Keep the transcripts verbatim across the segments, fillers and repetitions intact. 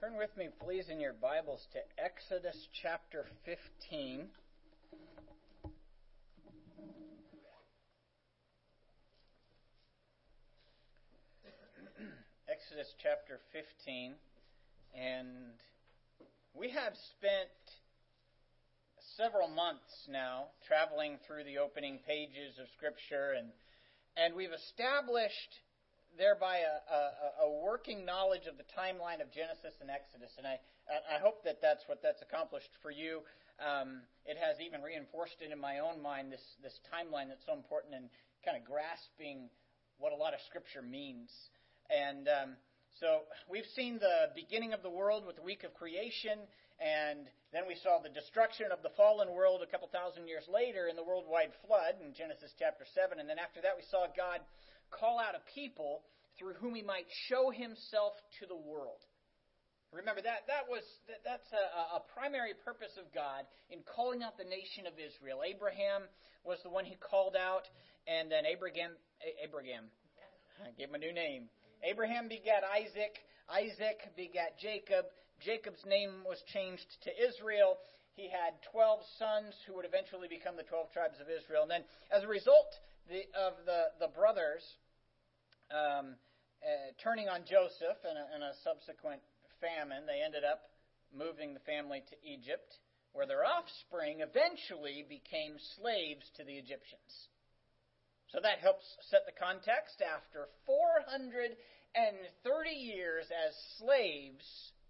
Turn with me, please, in your Bibles to Exodus chapter fifteen. Exodus chapter fifteen. And we have spent several months now traveling through the opening pages of Scripture, and, and we've established thereby a, a, a working knowledge of the timeline of Genesis and Exodus. And I, I hope that that's what that's accomplished for you. Um, it has even reinforced it in my own mind, this, this timeline that's so important in kind of grasping what a lot of Scripture means. And um, so we've seen the beginning of the world with the week of creation, and then we saw the destruction of the fallen world a couple thousand years later in the worldwide flood in Genesis chapter seven. And then after that we saw God call out a people through whom he might show himself to the world. Remember, that that was that, that's a, a primary purpose of God in calling out the nation of Israel. Abraham was the one he called out, and then Abraham, Abraham, I gave him a new name. Abraham begat Isaac. Isaac begat Jacob. Jacob's name was changed to Israel. He had twelve sons who would eventually become the twelve tribes of Israel. And then, as a result the, of the, the brothers um, uh, turning on Joseph in a, in a subsequent famine, they ended up moving the family to Egypt, where their offspring eventually became slaves to the Egyptians. So that helps set the context. After four hundred thirty years as slaves,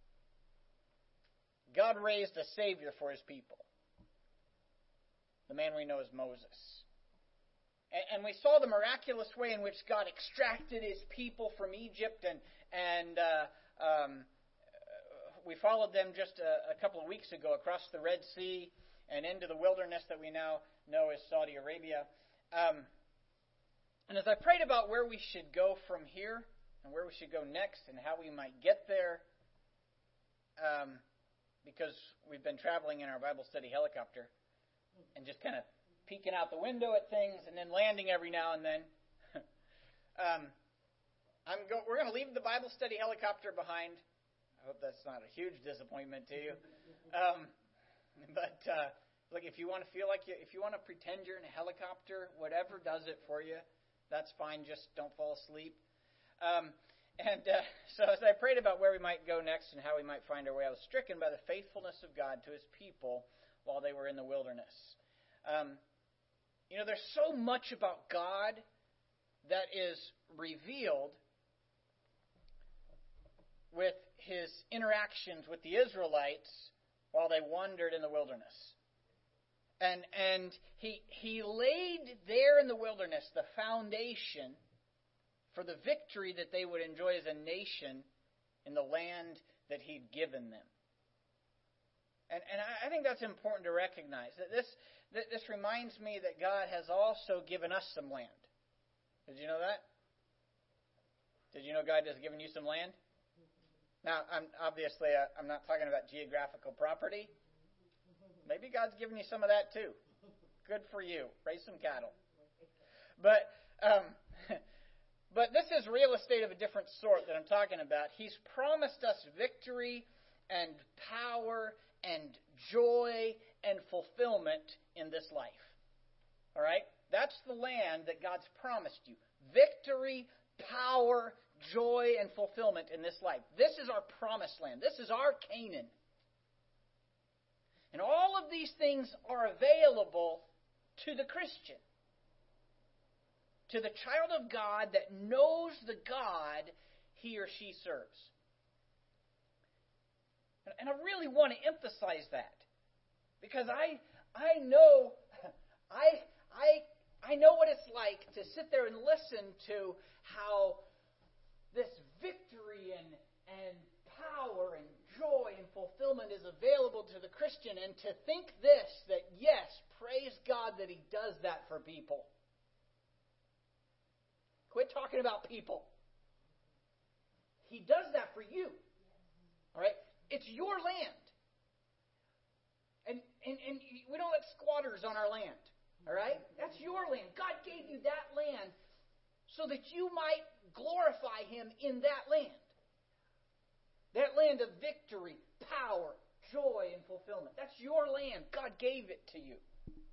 God raised a Savior for his people. The man we know as Moses. And, and we saw the miraculous way in which God extracted his people from Egypt, and, and uh, um, we followed them just a, a couple of weeks ago across the Red Sea and into the wilderness that we now know as Saudi Arabia. Um, and as I prayed about where we should go from here and where we should go next and how we might get there, um, because we've been traveling in our Bible study helicopter and just kind of peeking out the window at things and then landing every now and then. um, I'm go- we're going to leave the Bible study helicopter behind. I hope that's not a huge disappointment to you. Um, but uh, look, if you want to feel like you, if you want to pretend you're in a helicopter, whatever does it for you, that's fine. Just don't fall asleep. Um, and uh, so as I prayed about where we might go next and how we might find our way, I was stricken by the faithfulness of God to his people while they were in the wilderness. Um, you know, there's so much about God that is revealed with his interactions with the Israelites while they wandered in the wilderness. And and he he laid there in the wilderness the foundation for the victory that they would enjoy as a nation in the land that he'd given them. And and I think that's important to recognize. That this that this reminds me that God has also given us some land. Did you know that? Did you know God has given you some land? Now, I'm obviously uh, I'm not talking about geographical property. Maybe God's given you some of that too. Good for you. Raise some cattle. But um, but this is real estate of a different sort that I'm talking about. He's promised us victory and power and joy and fulfillment in this life. All right? That's the land that God's promised you. Victory, power, joy, and fulfillment in this life. This is our promised land. This is our Canaan. And all of these things are available to the Christian, to the child of God that knows the God he or she serves. And I really want to emphasize that, because I I know I I I know what it's like to sit there and listen to how this victory and and power and joy and fulfillment is available to the Christian, and to think this, that yes, praise God that he does that for people. Quit talking about people. He does that for you. All right? It's your land. And, and, and we don't let squatters on our land. All right? That's your land. God gave you that land so that you might glorify him in that land. That land of victory, power, joy, and fulfillment. That's your land. God gave it to you.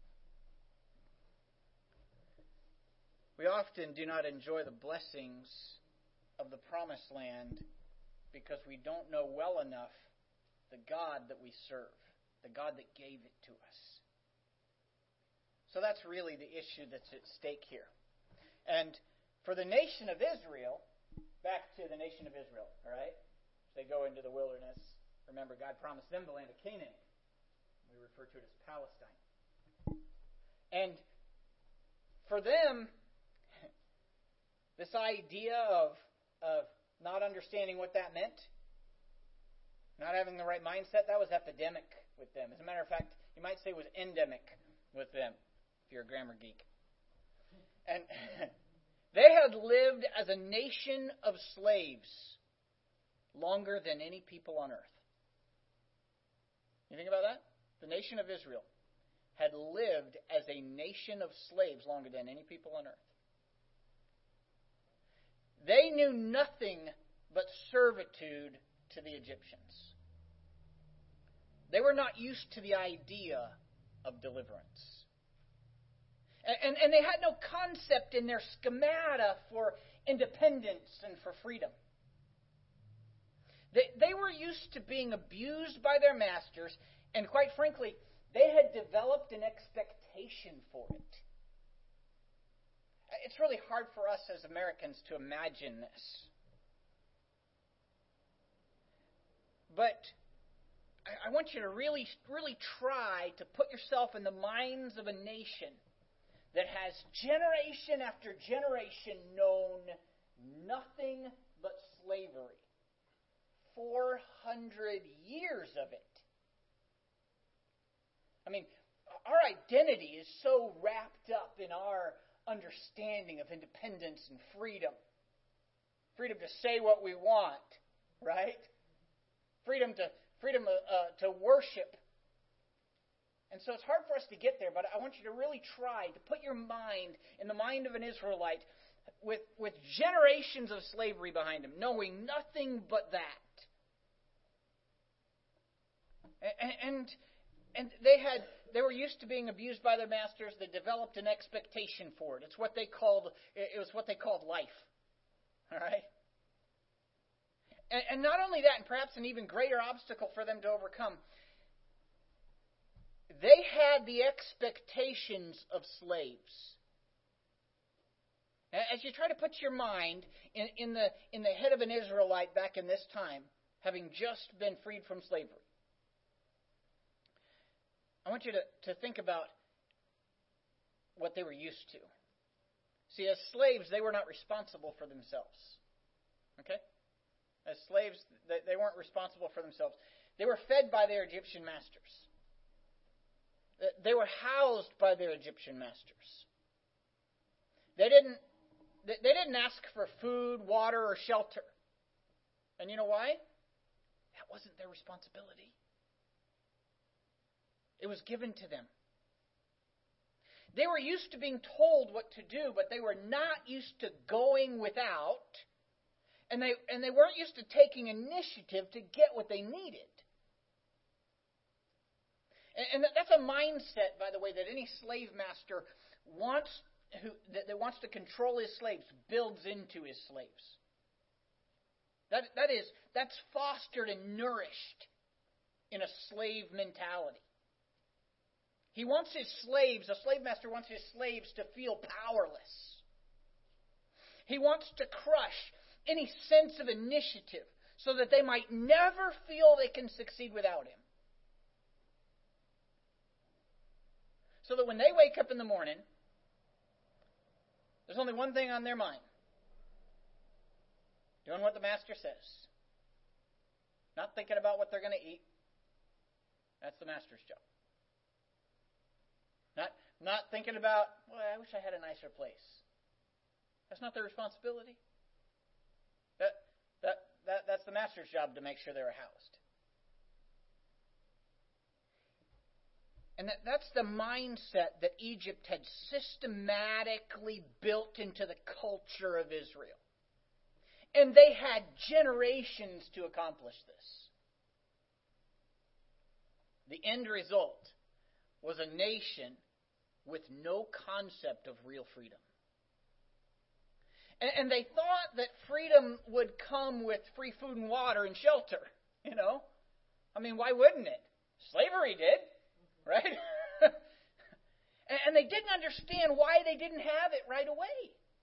We often do not enjoy the blessings of the promised land because we don't know well enough the God that we serve, the God that gave it to us. So that's really the issue that's at stake here. And for the nation of Israel, back to the nation of Israel, all right? They go into the wilderness. Remember, God promised them the land of Canaan. We refer to it as Palestine. And for them, this idea of, of not understanding what that meant, not having the right mindset, that was epidemic with them. As a matter of fact, you might say it was endemic with them, if you're a grammar geek. And they had lived as a nation of slaves longer than any people on earth. You think about that? The nation of Israel had lived as a nation of slaves longer than any people on earth. They knew nothing but servitude to the Egyptians. They were not used to the idea of deliverance. And, and, and they had no concept in their schemata for independence and for freedom. They, they were used to being abused by their masters, and quite frankly, they had developed an expectation for it. It's really hard for us as Americans to imagine this. But I, I want you to really, really try to put yourself in the minds of a nation that has generation after generation known nothing but slavery. four hundred years of it. I mean, our identity is so wrapped up in our understanding of independence and freedom. Freedom to say what we want, right? Freedom to freedom uh, to worship. And so it's hard for us to get there, but I want you to really try to put your mind in the mind of an Israelite with, with generations of slavery behind him, knowing nothing but that. And, and and they had they were used to being abused by their masters. They developed an expectation for it. It's what they called it was what they called life. All right. And, and not only that, and perhaps an even greater obstacle for them to overcome, they had the expectations of slaves. As you try to put your mind in, in the in the head of an Israelite back in this time, having just been freed from slavery, I want you to, to think about what they were used to. See, as slaves, they were not responsible for themselves. Okay? As slaves, they, they weren't responsible for themselves. They were fed by their Egyptian masters. They were housed by their Egyptian masters. They didn't, they didn't ask for food, water, or shelter. And you know why? That wasn't their responsibility. It was given to them. They were used to being told what to do, but they were not used to going without, and they and they weren't used to taking initiative to get what they needed. And, and that's a mindset, by the way, that any slave master wants who that, that wants to control his slaves builds into his slaves. That that is that's fostered and nourished in a slave mentality. He wants his slaves, a slave master wants his slaves to feel powerless. He wants to crush any sense of initiative so that they might never feel they can succeed without him. So that when they wake up in the morning, there's only one thing on their mind. Doing what the master says. Not thinking about what they're going to eat. That's the master's job. Not, not thinking about, well, I wish I had a nicer place. That's not their responsibility. That, that, that, that's the master's job to make sure they're housed. And that, that's the mindset that Egypt had systematically built into the culture of Israel. And they had generations to accomplish this. The end result was a nation with no concept of real freedom. And, and they thought that freedom would come with free food and water and shelter, you know. I mean, why wouldn't it? Slavery did, right? and, and they didn't understand why they didn't have it right away.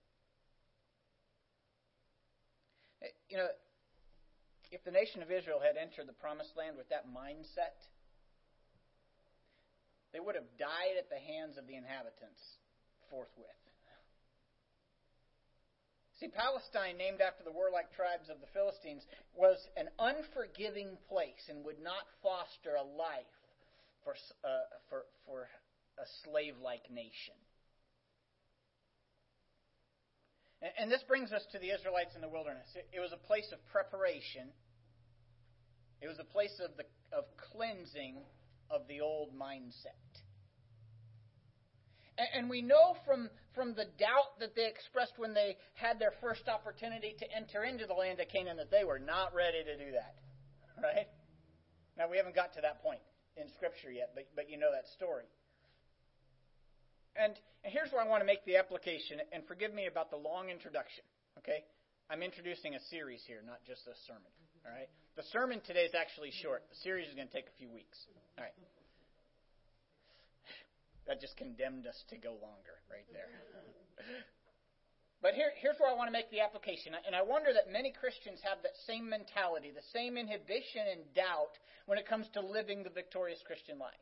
You know, if the nation of Israel had entered the promised land with that mindset, they would have died at the hands of the inhabitants forthwith. See, Palestine, named after the warlike tribes of the Philistines, was an unforgiving place and would not foster a life for, uh, for, for a slave-like nation. And, and this brings us to the Israelites in the wilderness. It, it was a place of preparation. It was a place of, the, of cleansing of the old mindset. And we know from, from the doubt that they expressed when they had their first opportunity to enter into the land of Canaan that they were not ready to do that. Right? Now, we haven't got to that point in Scripture yet, but, but you know that story. And, and here's where I want to make the application, and forgive me about the long introduction. Okay? I'm introducing a series here, not just a sermon. All right? The sermon today is actually short. The series is going to take a few weeks. All right. That just condemned us to go longer right there. But here, here's where I want to make the application. And I wonder that many Christians have that same mentality, the same inhibition and doubt when it comes to living the victorious Christian life.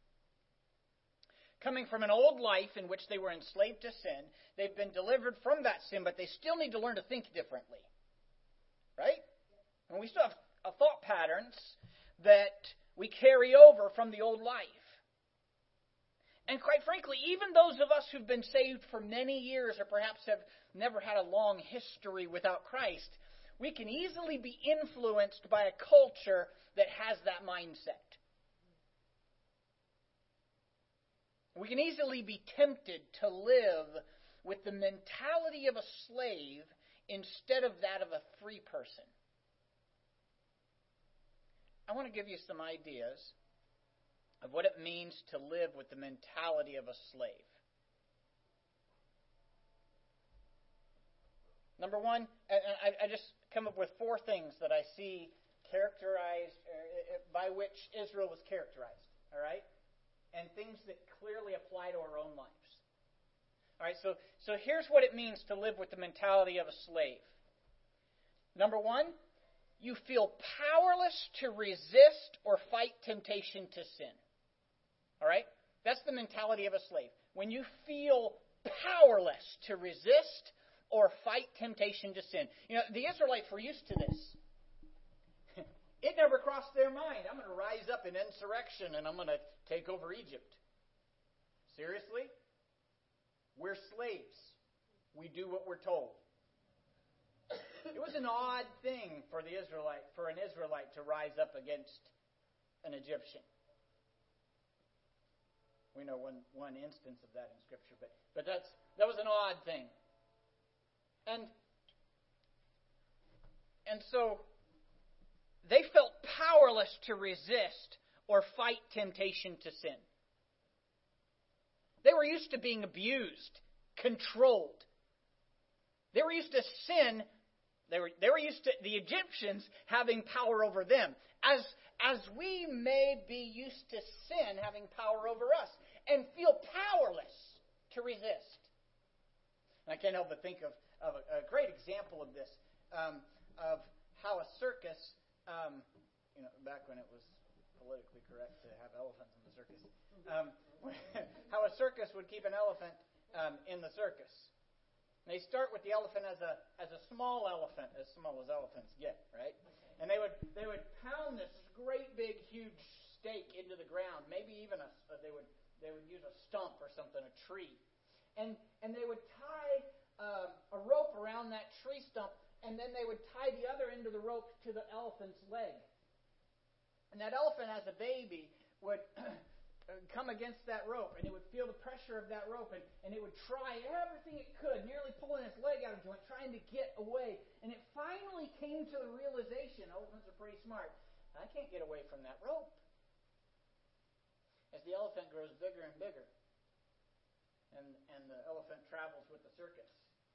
Coming from an old life in which they were enslaved to sin, they've been delivered from that sin, but they still need to learn to think differently. Right? And we still have thought patterns that we carry over from the old life. And quite frankly, even those of us who've been saved for many years or perhaps have never had a long history without Christ, we can easily be influenced by a culture that has that mindset. We can easily be tempted to live with the mentality of a slave instead of that of a free person. I want to give you some ideas of what it means to live with the mentality of a slave. Number one, I, I just come up with four things that I see characterized, by which Israel was characterized, all right? And things that clearly apply to our own lives. All right, so, so here's what it means to live with the mentality of a slave. Number one, you feel powerless to resist or fight temptation to sin. All right? That's the mentality of a slave. When you feel powerless to resist or fight temptation to sin. You know, the Israelites were used to this. It never crossed their mind. I'm going to rise up in insurrection and I'm going to take over Egypt. Seriously? We're slaves. We do what we're told. It was an odd thing for the Israelite, for an Israelite to rise up against an Egyptian. We know one, one instance of that in Scripture, but, but that's that was an odd thing. And, and so they felt powerless to resist or fight temptation to sin. They were used to being abused, controlled. They were used to sin. They were, they were used to the Egyptians having power over them. As, as we may be used to sin having power over us and feel powerless to resist. And I can't help but think of, of a, a great example of this, um, of how a circus, um, you know, back when it was politically correct to have elephants in the circus, um, how a circus would keep an elephant um, in the circus. And they start with the elephant as a as a small elephant, as small as elephants get, right? And they would they would pound this great big huge stake into the ground. Maybe even a they would they would use a stump or something, a tree, and and they would tie uh, a rope around that tree stump, and then they would tie the other end of the rope to the elephant's leg. And that elephant, as a baby, would come against that rope, and it would feel the pressure of that rope, and, and it would try everything it could, nearly pulling its leg out of joint, trying to get away. And it finally came to the realization, elephants are pretty smart, I can't get away from that rope. As the elephant grows bigger and bigger, and, and the elephant travels with the circus,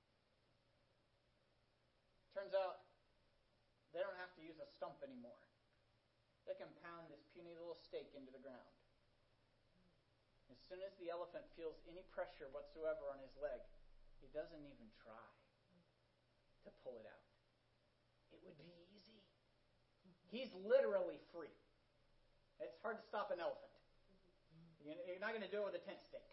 turns out they don't have to use a stump anymore. They can pound this puny little stake into the ground. As soon as the elephant feels any pressure whatsoever on his leg, he doesn't even try to pull it out. It would be easy. He's literally free. It's hard to stop an elephant. You're not going to do it with a tent stake.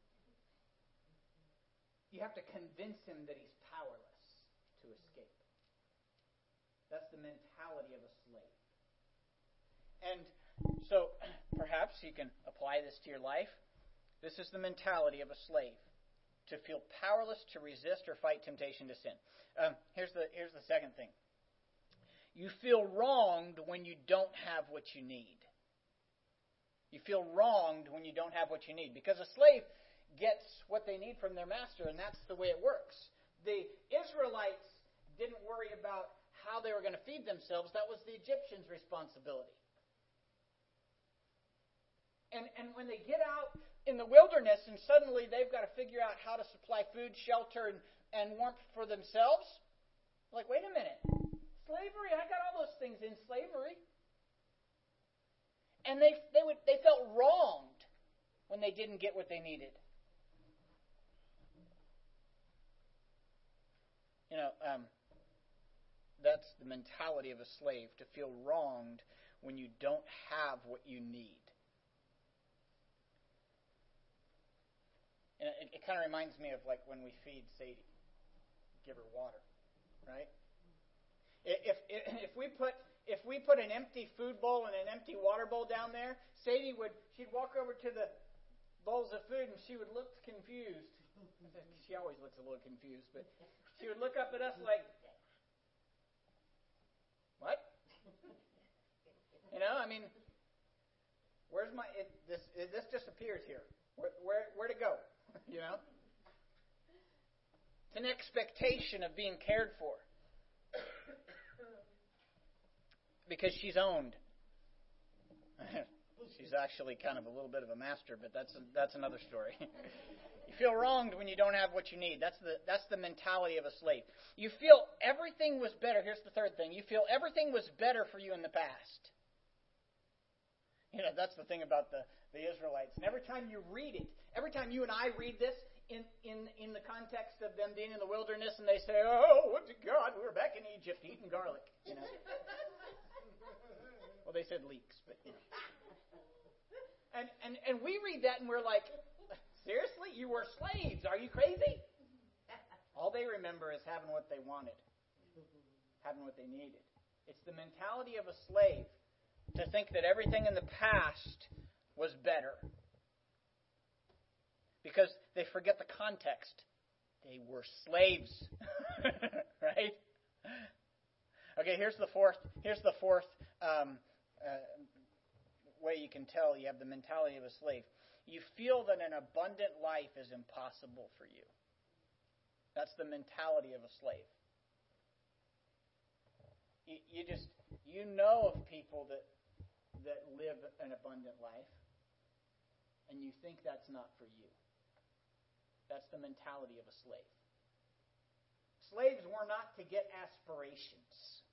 You have to convince him that he's powerless to escape. That's the mentality of a slave. And so perhaps you can apply this to your life. This is the mentality of a slave, to feel powerless to resist or fight temptation to sin. Um, here's the here's the second thing. You feel wronged when you don't have what you need. You feel wronged when you don't have what you need. Because a slave gets what they need from their master, and that's the way it works. The Israelites didn't worry about how they were going to feed themselves. That was the Egyptians' responsibility. And, and when they get out in the wilderness and suddenly they've got to figure out how to supply food, shelter, and, and warmth for themselves, like, wait a minute. Slavery, I got all those things in slavery. And they they would they felt wronged when they didn't get what they needed. You know, um, that's the mentality of a slave, to feel wronged when you don't have what you need. And it, it kind of reminds me of like when we feed Sadie, give her water, right? If if, if we put if we put an empty food bowl and an empty water bowl down there, Sadie would she'd walk over to the bowls of food and she would look confused. She always looks a little confused, but she would look up at us like, what? You know, I mean, where's my it, this? It, this just appears here. Where where where to go? You know, it's an expectation of being cared for because she's owned. She's actually kind of a little bit of a master, but that's a, that's another story. You feel wronged when you don't have what you need. That's the that's the mentality of a slave. You feel everything was better. Here's the third thing. You feel everything was better for you in the past. You know, that's the thing about the, the Israelites. And every time you read it, every time you and I read this in, in, in the context of them being in the wilderness and they say, oh, what to God, we were back in Egypt eating garlic. You know. Well, they said leeks, but you know. And, and, and we read that and we're like, seriously? You were slaves? Are you crazy? All they remember is having what they wanted, having what they needed. It's the mentality of a slave to think that everything in the past was better. Because they forget the context. They were slaves. Right? Okay, here's the fourth, here's the fourth um, uh, way you can tell you have the mentality of a slave. You feel that an abundant life is impossible for you. That's the mentality of a slave. You, you just, you know of people that that live an abundant life, and you think that's not for you. That's the mentality of a slave. Slaves were not to get aspirations.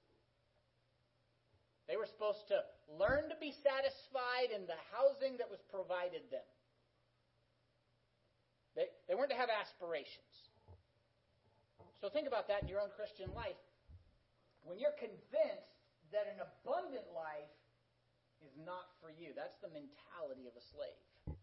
They were supposed to learn to be satisfied in the housing that was provided them. They, they weren't to have aspirations. So think about that in your own Christian life. When you're convinced that an abundant life is not for you, that's the mentality of a slave.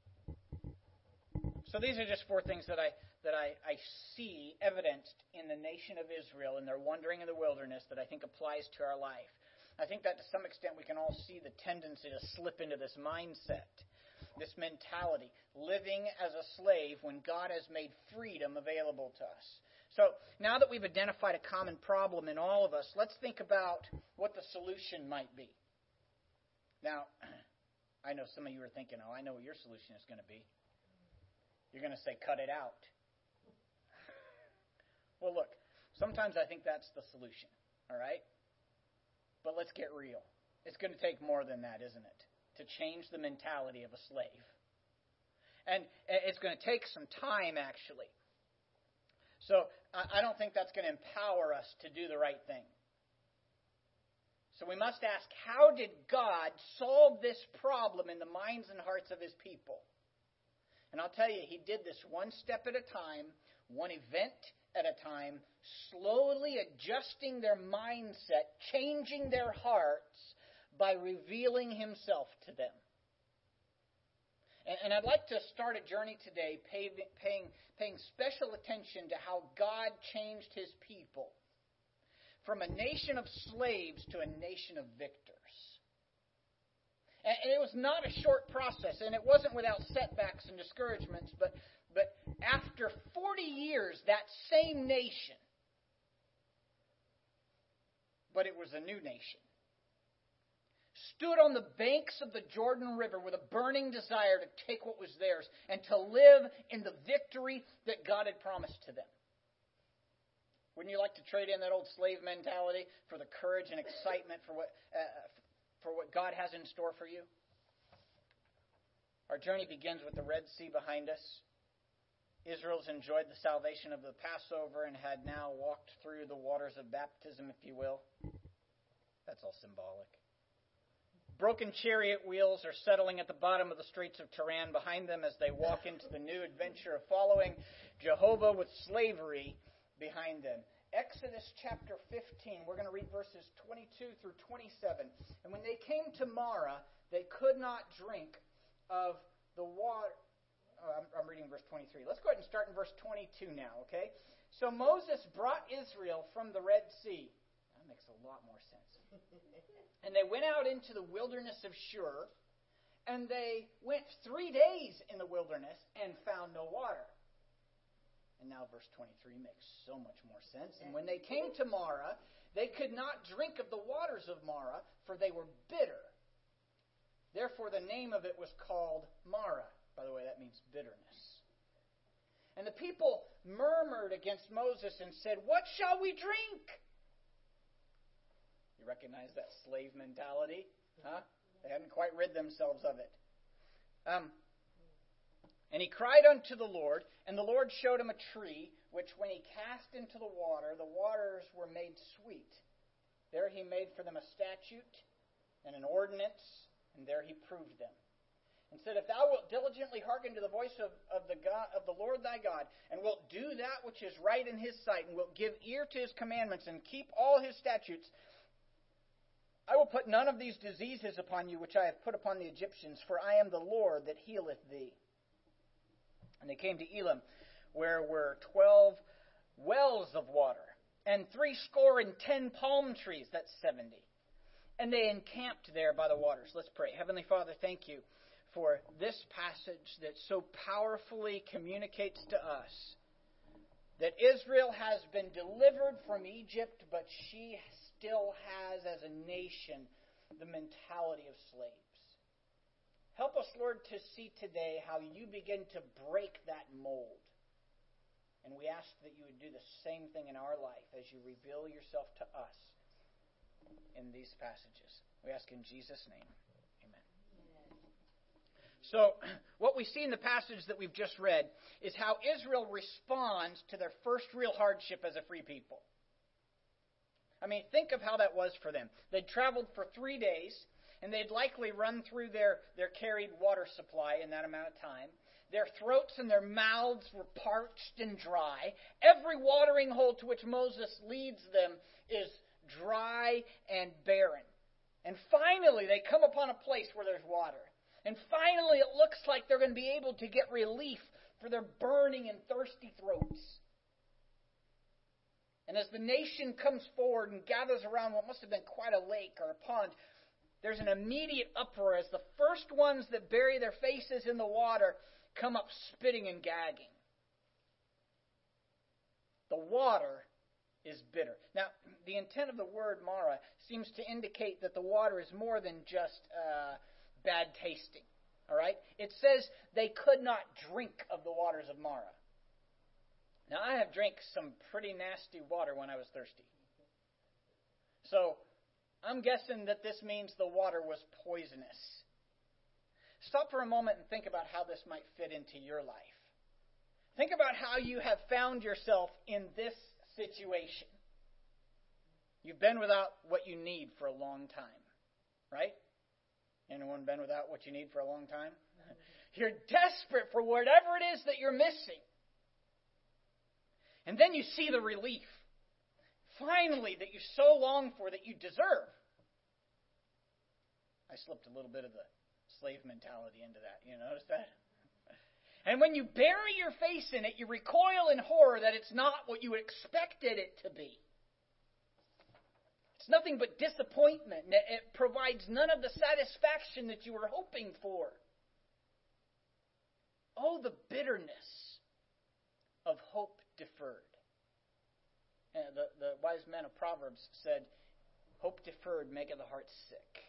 So these are just four things that I that I, I see evidenced in the nation of Israel in their wandering in the wilderness that I think applies to our life. I think that to some extent we can all see the tendency to slip into this mindset, this mentality, living as a slave when God has made freedom available to us. So now that we've identified a common problem in all of us, let's think about what the solution might be. Now, I know some of you are thinking, oh, I know what your solution is going to be. You're going to say, cut it out. Well, look, sometimes I think that's the solution, all right? But let's get real. It's going to take more than that, isn't it, to change the mentality of a slave. And it's going to take some time, actually. So I don't think that's going to empower us to do the right thing. So we must ask, how did God solve this problem in the minds and hearts of His people? And I'll tell you, He did this one step at a time, one event at a time, slowly adjusting their mindset, changing their hearts by revealing Himself to them. And, and I'd like to start a journey today pay, paying, paying special attention to how God changed His people from a nation of slaves to a nation of victors. And, and it was not a short process, and it wasn't without setbacks and discouragements, but, but after forty years, that same nation, but it was a new nation, stood on the banks of the Jordan River with a burning desire to take what was theirs and to live in the victory that God had promised to them. Wouldn't you like to trade in that old slave mentality for the courage and excitement for what uh, for what God has in store for you? Our journey begins with the Red Sea behind us. Israel's enjoyed the salvation of the Passover and had now walked through the waters of baptism, if you will. That's all symbolic. Broken chariot wheels are settling at the bottom of the Straits of Tiran behind them as they walk into the new adventure of following Jehovah with slavery behind them. Exodus chapter fifteen, we're going to read verses twenty-two through twenty-seven. And when they came to Marah, they could not drink of the water. Oh, I'm, I'm reading verse twenty-three. Let's go ahead and start in verse twenty-two now, okay? So Moses brought Israel from the Red Sea. That makes a lot more sense. And they went out into the wilderness of Shur, and they went three days in the wilderness and found no water. And now verse twenty-three makes so much more sense. And when they came to Marah, they could not drink of the waters of Marah, for they were bitter. Therefore the name of it was called Marah. By the way, that means bitterness. And the people murmured against Moses and said, "What shall we drink?" You recognize that slave mentality? Huh? They hadn't quite rid themselves of it. Um, and he cried unto the Lord, and the Lord showed him a tree, which when he cast into the water, the waters were made sweet. There he made for them a statute and an ordinance, and there he proved them. And said, "If thou wilt diligently hearken to the voice of, of, the God, of the Lord thy God, and wilt do that which is right in his sight, and wilt give ear to his commandments, and keep all his statutes, I will put none of these diseases upon you which I have put upon the Egyptians, for I am the Lord that healeth thee." And they came to Elim, where were twelve wells of water, and threescore and ten palm trees, that's seventy. And they encamped there by the waters. Let's pray. Heavenly Father, thank you for this passage that so powerfully communicates to us that Israel has been delivered from Egypt, but she still has, as a nation, the mentality of slaves. Help us, Lord, to see today how you begin to break that mold. And we ask that you would do the same thing in our life as you reveal yourself to us in these passages. We ask in Jesus' name. Amen. So, what we see in the passage that we've just read is how Israel responds to their first real hardship as a free people. I mean, think of how that was for them. They'd traveled for three days, and they'd likely run through their, their carried water supply in that amount of time. Their throats and their mouths were parched and dry. Every watering hole to which Moses leads them is dry and barren. And finally, they come upon a place where there's water. And finally, it looks like they're going to be able to get relief for their burning and thirsty throats. And as the nation comes forward and gathers around what must have been quite a lake or a pond, there's an immediate uproar as the first ones that bury their faces in the water come up spitting and gagging. The water is bitter. Now, the intent of the word Marah seems to indicate that the water is more than just uh, bad tasting. All right? It says they could not drink of the waters of Marah. Now, I have drank some pretty nasty water when I was thirsty. So, I'm guessing that this means the water was poisonous. Stop for a moment and think about how this might fit into your life. Think about how you have found yourself in this situation. You've been without what you need for a long time, right? Anyone been without what you need for a long time? You're desperate for whatever it is that you're missing. And then you see the relief, finally, that you so long for, that you deserve. I slipped a little bit of the slave mentality into that. You notice that? And when you bury your face in it, you recoil in horror that it's not what you expected it to be. It's nothing but disappointment. It provides none of the satisfaction that you were hoping for. Oh, the bitterness of hope deferred. And the, the wise men of Proverbs said, hope deferred maketh the heart sick.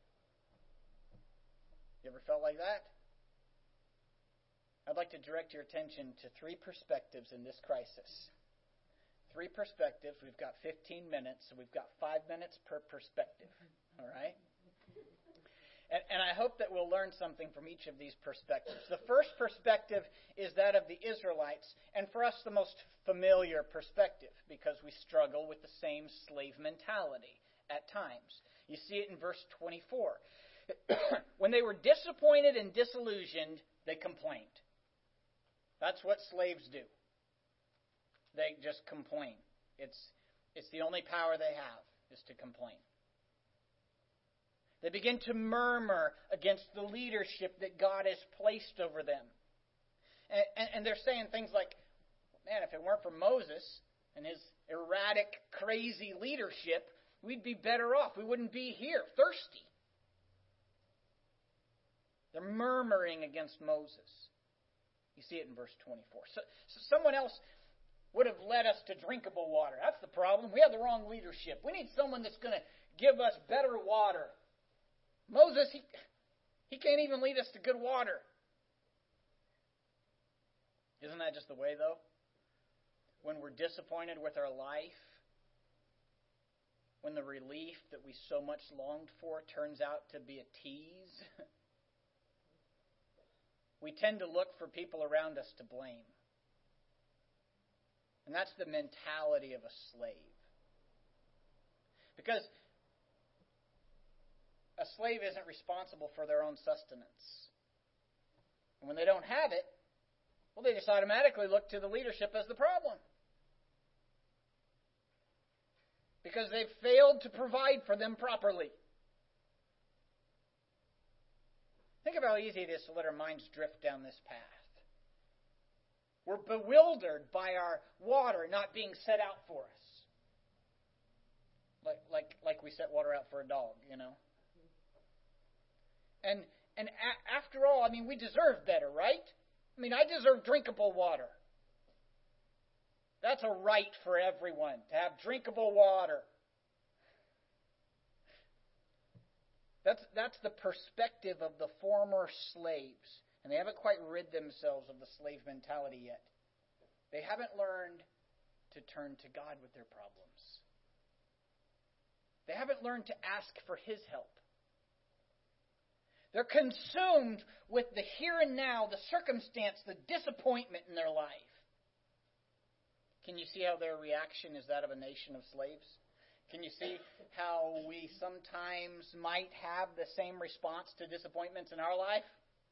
You ever felt like that? I'd like to direct your attention to three perspectives in this crisis. Three perspectives. We've got fifteen minutes, so we've got five minutes per perspective. All right? And, and I hope that we'll learn something from each of these perspectives. The first perspective is that of the Israelites, and for us the most familiar perspective, because we struggle with the same slave mentality at times. You see it in verse twenty-four. When they were disappointed and disillusioned, they complained. That's what slaves do. They just complain. It's, it's the only power they have, is to complain. They begin to murmur against the leadership that God has placed over them. And, and, and they're saying things like, man, if it weren't for Moses and his erratic, crazy leadership, we'd be better off. We wouldn't be here, thirsty. They're murmuring against Moses. You see it in verse twenty-four. So, so someone else would have led us to drinkable water. That's the problem. We have the wrong leadership. We need someone that's going to give us better water. Moses, he, he can't even lead us to good water. Isn't that just the way, though? When we're disappointed with our life, when the relief that we so much longed for turns out to be a tease, we tend to look for people around us to blame. And that's the mentality of a slave. Because a slave isn't responsible for their own sustenance. And when they don't have it, well, they just automatically look to the leadership as the problem. Because they've failed to provide for them properly. Think of how easy it is to let our minds drift down this path. We're bewildered by our water not being set out for us. Like like like we set water out for a dog, you know. And and a- after all, I mean, we deserve better, right? I mean, I deserve drinkable water. That's a right for everyone, to have drinkable water. That's, that's the perspective of the former slaves. And they haven't quite rid themselves of the slave mentality yet. They haven't learned to turn to God with their problems. They haven't learned to ask for His help. They're consumed with the here and now, the circumstance, the disappointment in their life. Can you see how their reaction is that of a nation of slaves? Can you see how we sometimes might have the same response to disappointments in our life?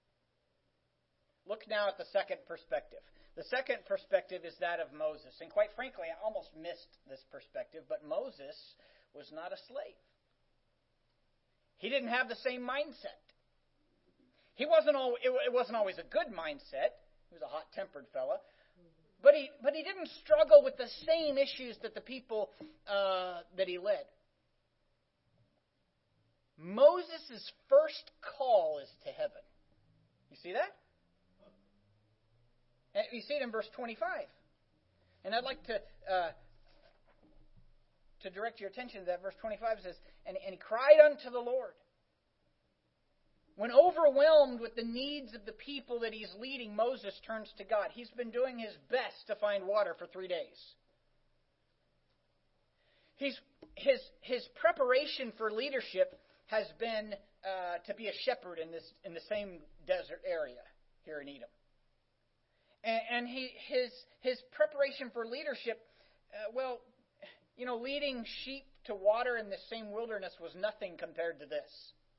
Look now at the second perspective. The second perspective is that of Moses. And quite frankly, I almost missed this perspective, but Moses was not a slave. He didn't have the same mindset. He wasn't al- it wasn't always a good mindset. He was a hot-tempered fella. But he, but he didn't struggle with the same issues that the people uh, that he led. Moses' first call is to heaven. You see that? And you see it in verse twenty-five. And I'd like to uh, to direct your attention to that. Verse twenty-five says, and, and he cried unto the Lord. When overwhelmed with the needs of the people that he's leading, Moses turns to God. He's been doing his best to find water for three days. He's, his, his preparation for leadership has been uh, to be a shepherd in this in the same desert area here in Edom. And, and he, his, his preparation for leadership, uh, well, you know, leading sheep to water in the same wilderness was nothing compared to this.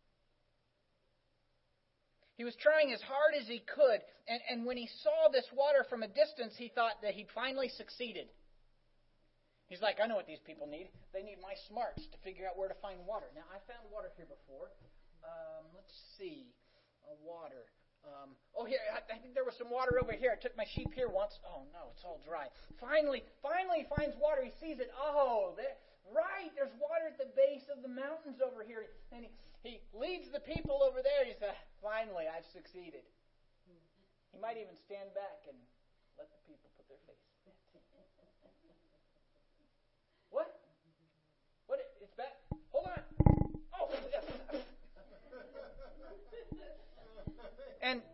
He was trying as hard as he could, and, and when he saw this water from a distance, he thought that he'd finally succeeded. He's like, I know what these people need. They need my smarts to figure out where to find water. Now, I found water here before. Um, let's see. Uh, water. Um, oh, here, I, I think there was some water over here. I took my sheep here once. Oh, no, it's all dry. Finally, finally he finds water. He sees it. Oh, there, right, there's water at the base of the mountains over here. And he, he leads the people over there. He says, finally, I've succeeded. He might even stand back and let the people put their face. What? What? It's back. Hold on. Oh. And,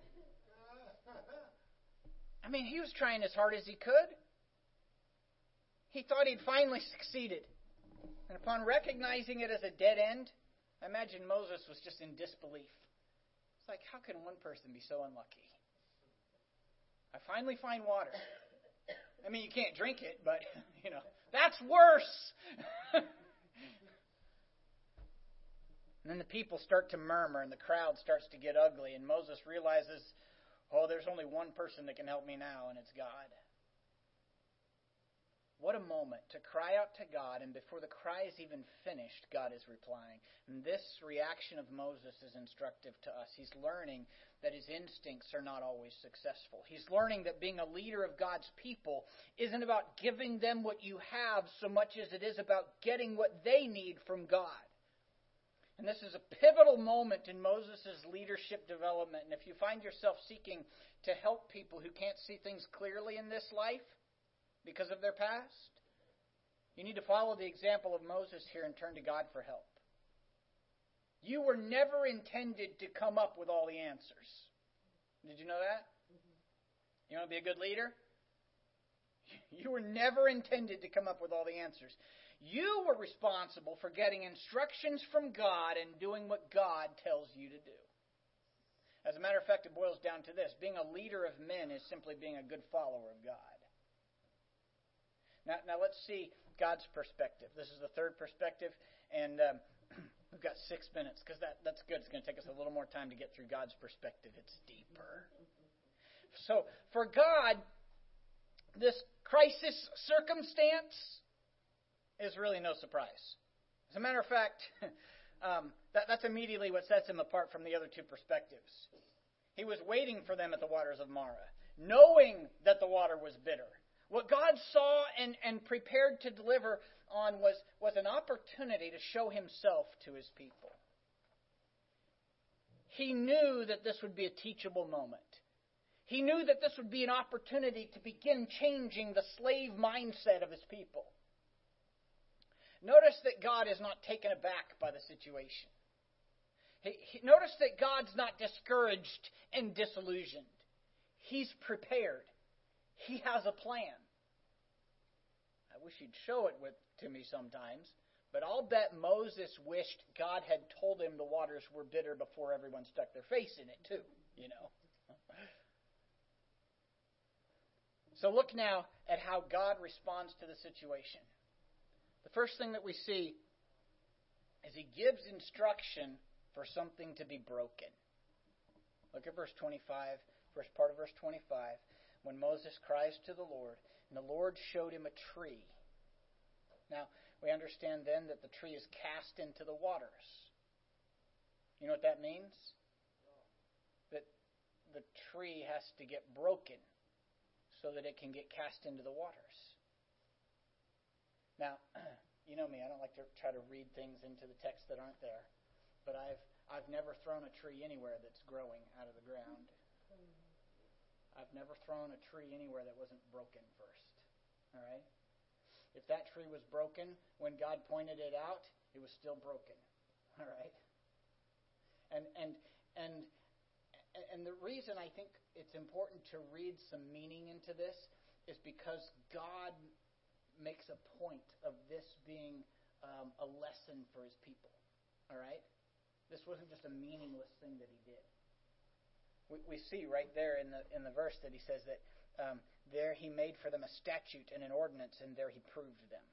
I mean, he was trying as hard as he could. He thought he'd finally succeeded. And upon recognizing it as a dead end, I imagine Moses was just in disbelief. It's like, how can one person be so unlucky? I finally find water. I mean, you can't drink it, but, you know, that's worse. And then the people start to murmur, and the crowd starts to get ugly, and Moses realizes, oh, there's only one person that can help me now, and it's God. What a moment to cry out to God, and before the cry is even finished, God is replying. And this reaction of Moses is instructive to us. He's learning that his instincts are not always successful. He's learning that being a leader of God's people isn't about giving them what you have so much as it is about getting what they need from God. And this is a pivotal moment in Moses' leadership development. And if you find yourself seeking to help people who can't see things clearly in this life because of their past, you need to follow the example of Moses here and turn to God for help. You were never intended to come up with all the answers. Did you know that? You want to be a good leader? You were never intended to come up with all the answers. You were responsible for getting instructions from God and doing what God tells you to do. As a matter of fact, it boils down to this. Being a leader of men is simply being a good follower of God. Now, now let's see God's perspective. This is the third perspective, and um, we've got six minutes because that, that's good. It's going to take us a little more time to get through God's perspective. It's deeper. So, for God, this crisis circumstance is really no surprise. As a matter of fact, um, that, that's immediately what sets him apart from the other two perspectives. He was waiting for them at the waters of Marah, knowing that the water was bitter. What God saw and, and prepared to deliver on was, was an opportunity to show himself to his people. He knew that this would be a teachable moment. He knew that this would be an opportunity to begin changing the slave mindset of his people. Notice that God is not taken aback by the situation. He, he, notice that God's not discouraged and disillusioned. He's prepared. He has a plan. I wish he'd show it with, to me sometimes, but I'll bet Moses wished God had told him the waters were bitter before everyone stuck their face in it too, you know. So look now at how God responds to the situation. The first thing that we see is he gives instruction for something to be broken. Look at verse twenty-five, first part of verse twenty-five. When Moses cries to the Lord, and the Lord showed him a tree. Now, we understand then that the tree is cast into the waters. You know what that means? That the tree has to get broken so that it can get cast into the waters. Now, you know me, I don't like to try to read things into the text that aren't there. But I've I've never thrown a tree anywhere that's growing out of the ground. I've never thrown a tree anywhere that wasn't broken first. All right? If that tree was broken when God pointed it out, it was still broken. All right? And and And and the reason I think it's important to read some meaning into this is because God makes a point of this being um, a lesson for his people. All right? This wasn't just a meaningless thing that he did. We, we see right there in the in the verse that he says that um, there he made for them a statute and an ordinance, and there he proved them.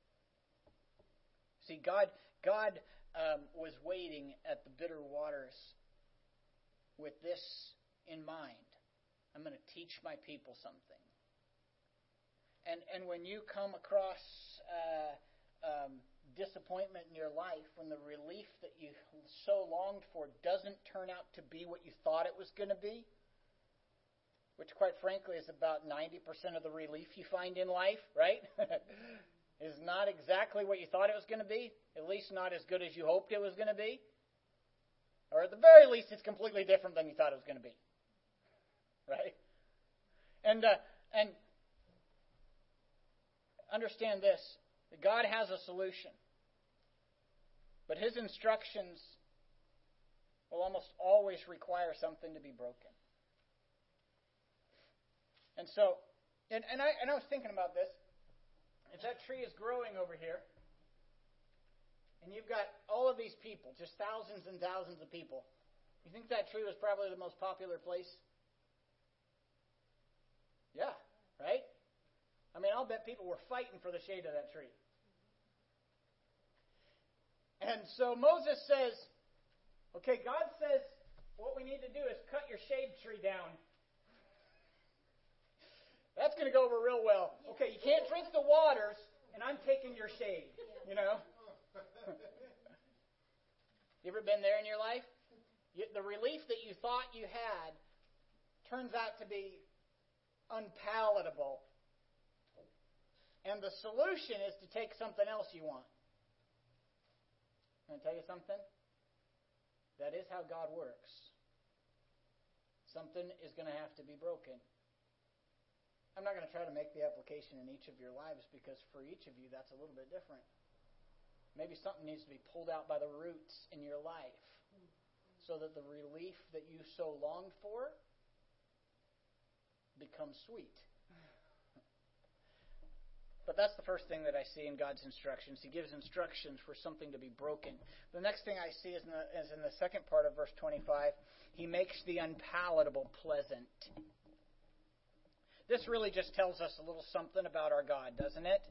See, God, God um, was waiting at the bitter waters with this in mind. I'm going to teach my people something. And and when you come across uh, um, disappointment in your life, when the relief that you so longed for doesn't turn out to be what you thought it was going to be, which quite frankly is about ninety percent of the relief you find in life, right? Is not exactly what you thought it was going to be, at least not as good as you hoped it was going to be. Or at the very least, it's completely different than you thought it was going to be. Right? And uh, and understand this, that God has a solution. But his instructions will almost always require something to be broken. And so, and, and, I, and I was thinking about this. If that tree is growing over here, and you've got all of these people, just thousands and thousands of people, you think that tree was probably the most popular place? Yeah, right? I mean, I'll bet people were fighting for the shade of that tree. And so Moses says, okay, God says what we need to do is cut your shade tree down. That's going to go over real well. Okay, you can't drink the waters, and I'm taking your shade, you know? You ever been there in your life? You, the relief that you thought you had turns out to be unpalatable. And the solution is to take something else you want. Can I tell you something? That is how God works. Something is going to have to be broken. I'm not going to try to make the application in each of your lives because for each of you that's a little bit different. Maybe something needs to be pulled out by the roots in your life so that the relief that you so longed for becomes sweet. But that's the first thing that I see in God's instructions. He gives instructions for something to be broken. The next thing I see is in the, is in the second part of verse twenty-five. He makes the unpalatable pleasant. This really just tells us a little something about our God, doesn't it?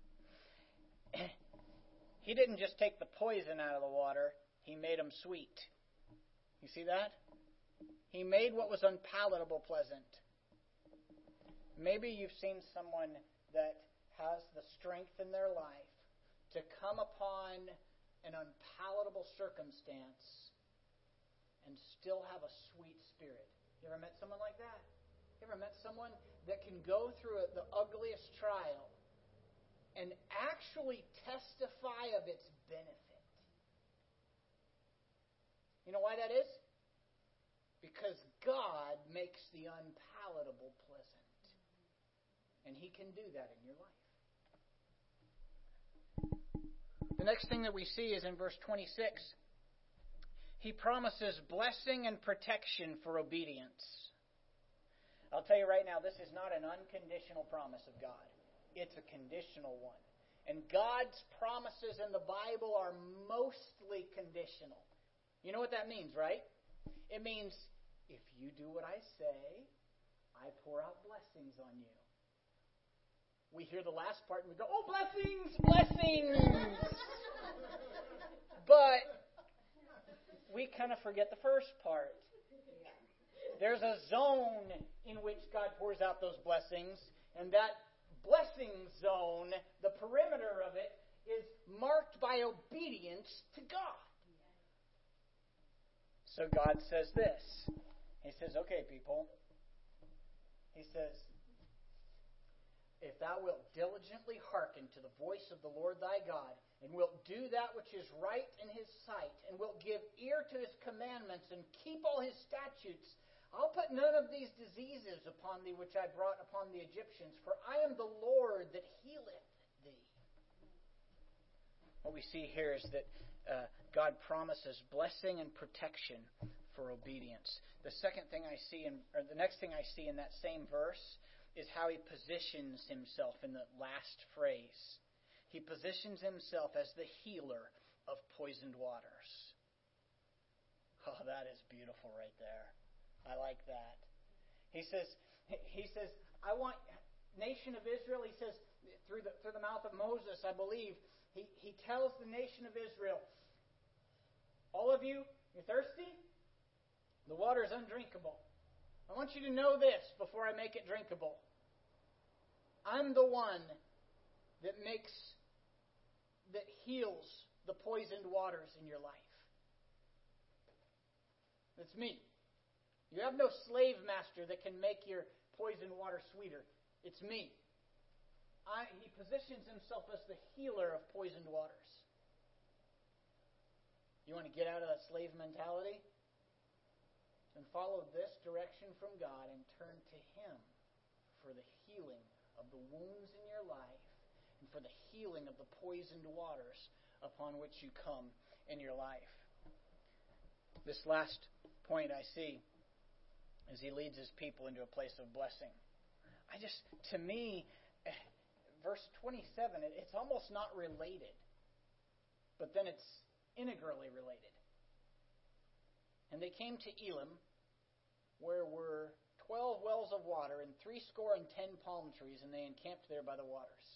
He didn't just take the poison out of the water. He made them sweet. You see that? He made what was unpalatable pleasant. Maybe you've seen someone that has the strength in their life to come upon an unpalatable circumstance and still have a sweet spirit. You ever met someone like that? You ever met someone that can go through the ugliest trial and actually testify of its benefit? You know why that is? Because God makes the unpalatable pleasant. And He can do that in your life. The next thing that we see is in verse twenty-six. He promises blessing and protection for obedience. I'll tell you right now, this is not an unconditional promise of God. It's a conditional one. And God's promises in the Bible are mostly conditional. You know what that means, right? It means, if you do what I say, I pour out blessings on you. We hear the last part and we go, oh, blessings, blessings! But we kind of forget the first part. There's a zone in which God pours out those blessings, and that blessing zone, the perimeter of it, is marked by obedience to God. So God says this. He says, okay, people. He says, if thou wilt diligently hearken to the voice of the Lord thy God, and wilt do that which is right in His sight, and wilt give ear to His commandments, and keep all His statutes, I'll put none of these diseases upon thee which I brought upon the Egyptians, for I am the Lord that healeth thee. What we see here is that uh, God promises blessing and protection for obedience. The second thing I see, in, or the next thing I see in that same verse is how he positions himself in the last phrase. He positions himself as the healer of poisoned waters. Oh, that is beautiful right there. I like that. He says, he says, I want, nation of Israel, he says, through the through the mouth of Moses, I believe, he, he tells the nation of Israel, all of you, you're thirsty? The water is undrinkable. I want you to know this before I make it drinkable. I'm the one that makes, that heals the poisoned waters in your life. It's me. You have no slave master that can make your poisoned water sweeter. It's me. I, he positions himself as the healer of poisoned waters. You want to get out of that slave mentality? Then follow this direction from God and turn to Him for the healing of the wounds in your life and for the healing of the poisoned waters upon which you come in your life. This last point I see as he leads his people into a place of blessing. I just, to me, verse twenty-seven, it's almost not related, but then it's integrally related. And they came to Elim, where were twelve wells of water and three score and ten palm trees, and they encamped there by the waters.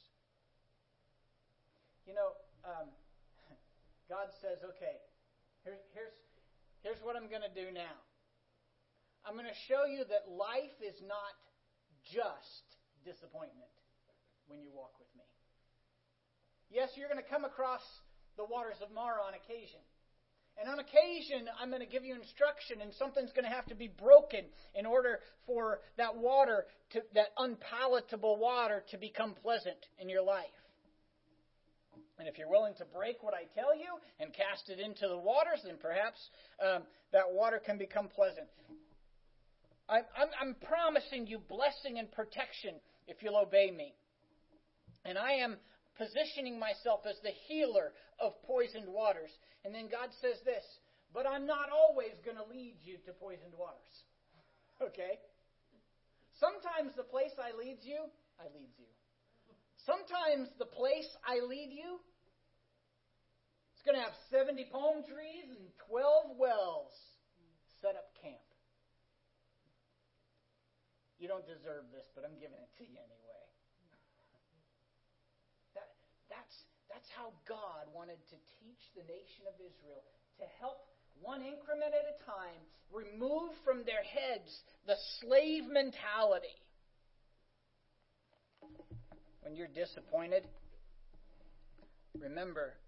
You know, um, God says, okay, here, here's, here's what I'm going to do now. I'm going to show you that life is not just disappointment when you walk with me. Yes, you're going to come across the waters of Mara on occasion. And on occasion, I'm going to give you instruction, and something's going to have to be broken in order for that water, to, that unpalatable water, to become pleasant in your life. And if you're willing to break what I tell you and cast it into the waters, then perhaps um, that water can become pleasant. I'm, I'm, I'm promising you blessing and protection if you'll obey me. And I am positioning myself as the healer of poisoned waters. And then God says this, but I'm not always going to lead you to poisoned waters. Okay? Sometimes the place I lead you, I lead you. Sometimes the place I lead you, it's going to have seventy palm trees and twelve wells. Set up camp. You don't deserve this, but I'm giving it to you anyway. That, that's, that's how God wanted to teach the nation of Israel to help, one increment at a time, remove from their heads the slave mentality. When you're disappointed, remember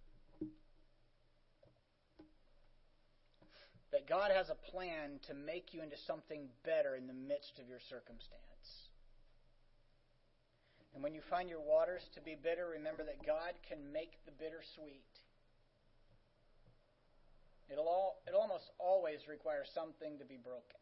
that God has a plan to make you into something better in the midst of your circumstance. And when you find your waters to be bitter, remember that God can make the bitter sweet. It'll, all, it'll almost always require something to be broken.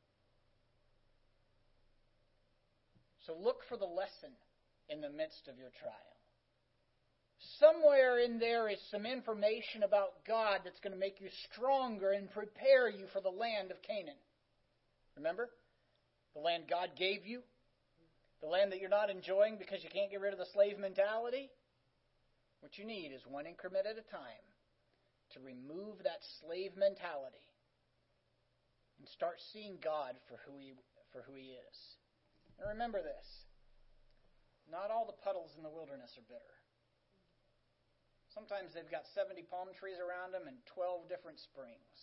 So look for the lesson in the midst of your trial. Somewhere in there is some information about God that's going to make you stronger and prepare you for the land of Canaan. Remember? The land God gave you? The land that you're not enjoying because you can't get rid of the slave mentality? What you need is one increment at a time to remove that slave mentality and start seeing God for who He, for who he is. And remember this. Not all the puddles in the wilderness are bitter. Sometimes they've got seventy palm trees around them and twelve different springs.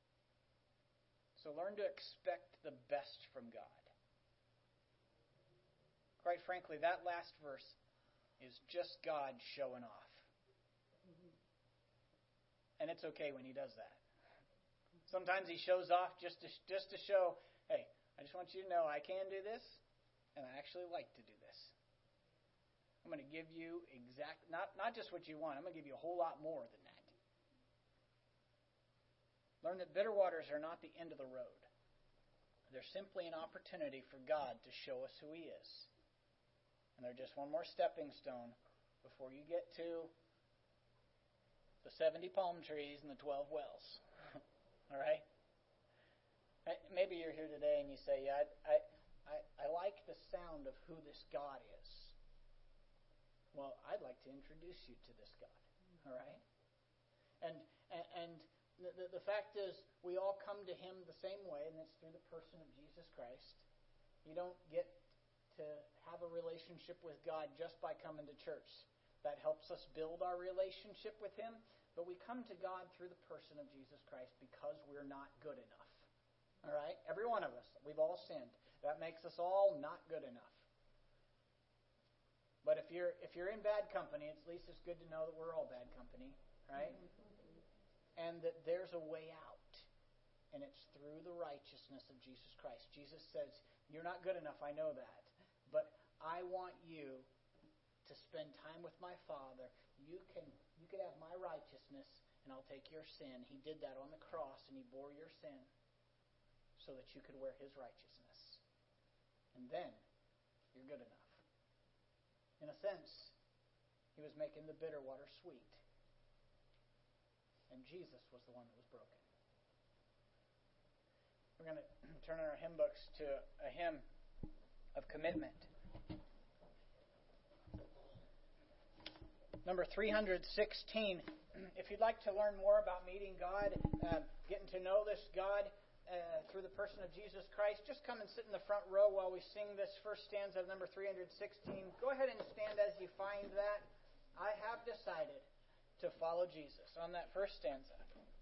So learn to expect the best from God. Quite frankly, that last verse is just God showing off. And it's okay when He does that. Sometimes He shows off just to, just to show, hey, I just want you to know I can do this, and I actually like to do this. I'm going to give you exact, not, not just what you want. I'm going to give you a whole lot more than that. Learn that bitter waters are not the end of the road. They're simply an opportunity for God to show us who He is. And they're just one more stepping stone before you get to the seventy palm trees and the twelve wells. All right? Maybe you're here today and you say, yeah, I, I, I like the sound of who this God is. Well, I'd like to introduce you to this God. All right? And and, and the, the fact is, we all come to Him the same way, and that's through the person of Jesus Christ. You don't get to have a relationship with God just by coming to church. That helps us build our relationship with Him. But we come to God through the person of Jesus Christ because we're not good enough. All right? Every one of us. We've all sinned. That makes us all not good enough. But if you're if you're in bad company, at least it's good to know that we're all bad company, right? And that there's a way out. And it's through the righteousness of Jesus Christ. Jesus says, you're not good enough, I know that. But I want you to spend time with my Father. You can you can have my righteousness, and I'll take your sin. He did that on the cross, and He bore your sin so that you could wear His righteousness. And then you're good enough. In a sense, He was making the bitter water sweet. And Jesus was the one that was broken. We're going to turn in our hymn books to a hymn of commitment. Number three sixteen. If you'd like to learn more about meeting God, uh, getting to know this God uh, through the person of Jesus Christ, just come and sit in the front row while we sing this first stanza of number three sixteen. Go ahead and stand as you find that. I have decided to follow Jesus on that first stanza.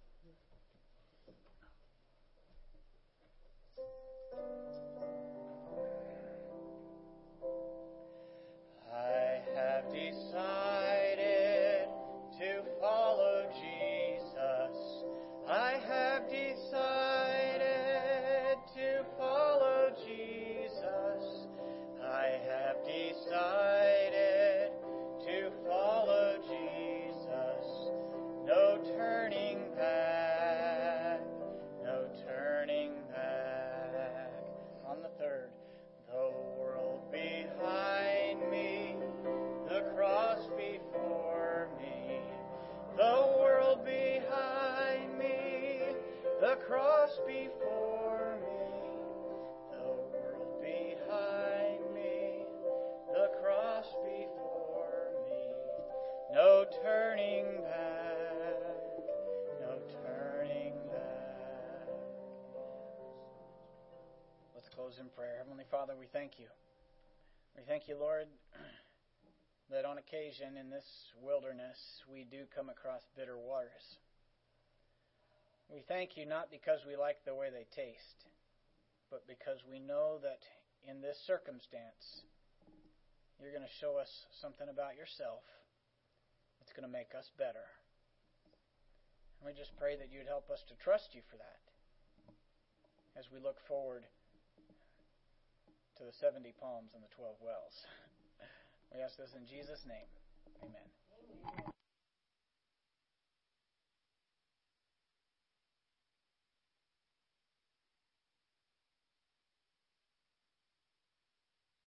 I have decided to follow Jesus. I have decided to follow Jesus. I have decided to follow Jesus. No turning back, no turning back. On the third, the world behind me, the cross before me, the world behind me, the cross before me, the world behind me, the cross before me, no turning back, no turning back. Let's close in prayer. Heavenly Father, we thank you. We thank you, Lord, that on occasion in this wilderness we do come across bitter waters. We thank you not because we like the way they taste, but because we know that in this circumstance you're going to show us something about yourself that's going to make us better. And we just pray that you'd help us to trust you for that as we look forward to the seventy palms and the twelve wells. We ask this in Jesus' name. Amen.